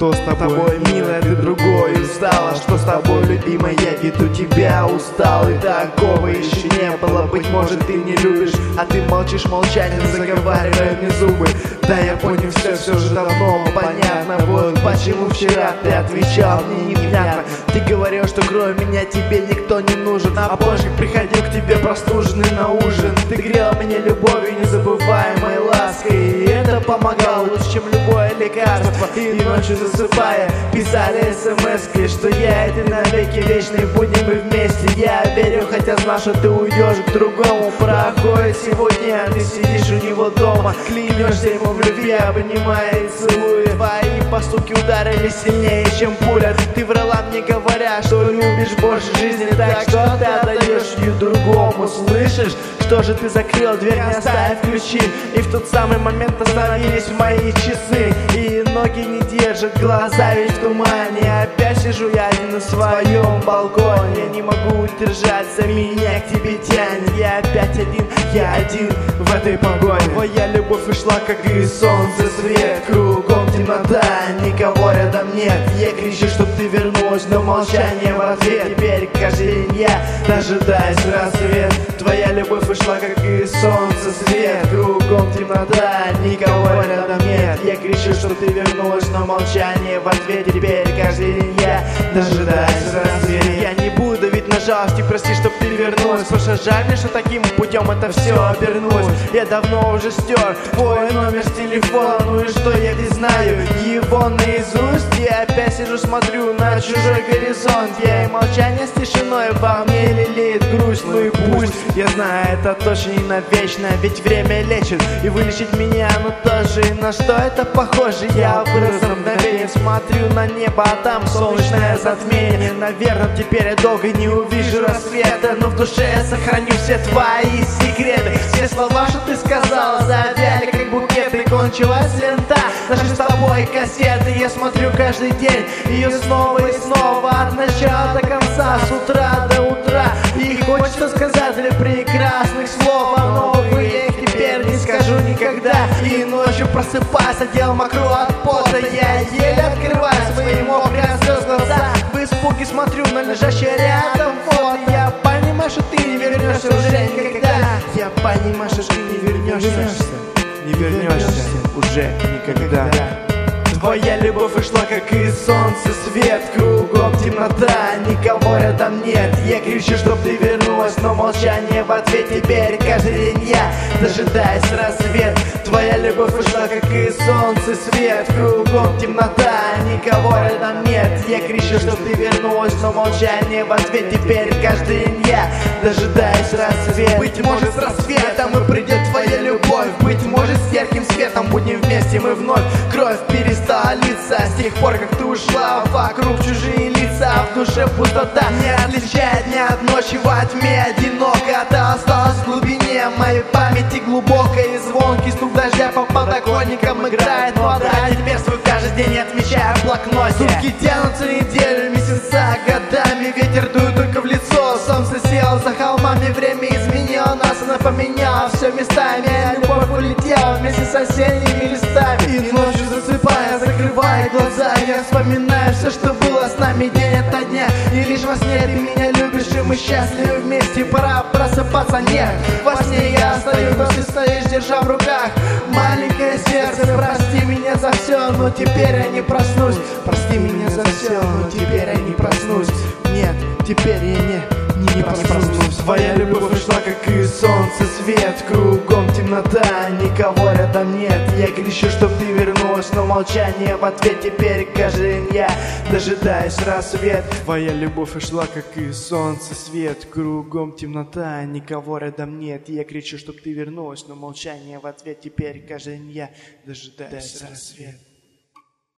Что с тобой, милая, ты другой устала? Что с тобой, любимая, я веду тебя устал. И такого еще не было, быть может ты не любишь, а ты молчишь, молчанием заговаривая мне зубы. Да я понял все же давно понятно. Вот почему вчера ты отвечал мне невнятно. Ты говорил, что кроме меня тебе никто не нужен, а позже приходил к тебе простуженный на ужин. Ты грел меня любовью, незабываемой лаской, и это помогало лучше, чем любое лекарство. И ночью засыпая писали смс-ки, что я и ты навеки вечные, будем мы вместе. Я верю, хотя знал, что ты уйдешь к другому. Проходит сегодня, ты сидишь у него дома, клянешься ему в любви, обнимая и целуя. Твои поступки ударили сильнее, чем пуля. Ты врала мне, говоря, что любишь больше жизни, так что ты отдаешь ее другому. Слышишь? Что же ты закрыл дверь, не оставив ключи? И в тот самый момент остановились мои часы, и ноги не держат, глаза ведь в тумане. Опять сижу я один на своем балконе, я не могу удержаться, меня к тебе тянет. Я опять один, я один в этой погоне. Твоя любовь ушла, как и солнце свет, кругом темнота, никого рядом нет. Я кричу, чтоб ты вернулась, но молчание в ответ. Теперь каждый день я дожидаюсь рассвет. Твоя любовь ушла, как и солнце свет, кругом темнота, никого рядом нет. Я кричу, чтоб ты вернулась, но молчание в ответ. Теперь каждый день я дожидаюсь рассвет. Я не буду ведь на жалости, прости, чтоб ты вернулась. Слушай, жаль мне, что таким путем это все обернулось. Я давно уже стер твой номер с телефона, ну и что, я ведь знаю его наизусть. Я опять сижу, смотрю на чужой горизонт. Я и молчание с тишиной во мне лелеет грусть. Ну и пусть, я знаю, это точно не навечно, ведь время лечит, и вылечить меня, но тоже. И на что это похоже? Я вырос на мгновение, смотрю на небо, а там солнечное затмение. Наверное, теперь я долго не увижу рассвета, но в душе я сохраню все твои секреты. Все слова, что ты сказала, завяли как букеты. Кончилась лента нашей с тобой кассеты. Я смотрю каждый день ее снова и снова, от начала до конца, с утра до утра. И хочется сказать для прекрасных слов, а новые я их теперь не скажу никогда. И ночью просыпаясь, одел мокру от пота, я еле открываю свои мокрые от слез глаза. В испуге смотрю на лежащий рядом фото. Я понимаю, что ты не вернешься уже никогда. Я понимаю, что ты не вернешься, не вернешься уже никогда. Твоя любовь ушла, как и солнце свет, кругом темнота, никого рядом нет. Я кричу, чтоб ты вернулась, но молчание в ответ. Теперь каждый день я дожидаюсь рассвет. Твоя любовь ушла, как и солнце свет, кругом темнота, никого рядом нет. Я кричу, чтоб ты вернулась, но молчание в ответ. Теперь каждый день я дожидаюсь рассвет. Быть может, с рассветом и придет твоя любовь, быть может, с ярким светом будем вместе мы вновь. Кровь перестала литься с тех пор, как ты ушла, вокруг чужие лица, а в душе пустота. Не отличает дня от ночи, во тьме одиноко. Ты осталась в глубине моей памяти глубокой, и звонкий стук дождя по подоконникам играет вода. Теперь свой каждый день отмечаю в блокноте. Сутки тянутся неделю, месяца, годами. Ветер дует только в лицо, солнце село за холмами. Время изменило нас, она поменяла все местами. Любовь улетела вместе с осенними листами. И ночью засыпая, закрывая глаза, я вспоминаю все, что было с нами день ото дня. И лишь во сне ты меня любишь, и мы счастливы вместе. Пора просыпаться, нет, во сне я остаюсь, но ты стоишь, держа в руках маленькое сердце. Прости меня за все, но теперь я не проснусь. Прости меня за все, но теперь я не проснусь. Нет, теперь я не проснусь. Твоя любовь ушла, как и солнце свет, кругом темнота, никого рядом нет. Я кричу, чтоб ты вернулась, но молчание в ответ. Теперь каждый день я дожидаюсь рассвет. Твоя любовь ушла, как и солнце свет, кругом темнота, никого рядом нет. Я кричу, чтоб ты вернулась, но молчание в ответ. Теперь каждый день я дожидаюсь рассвет.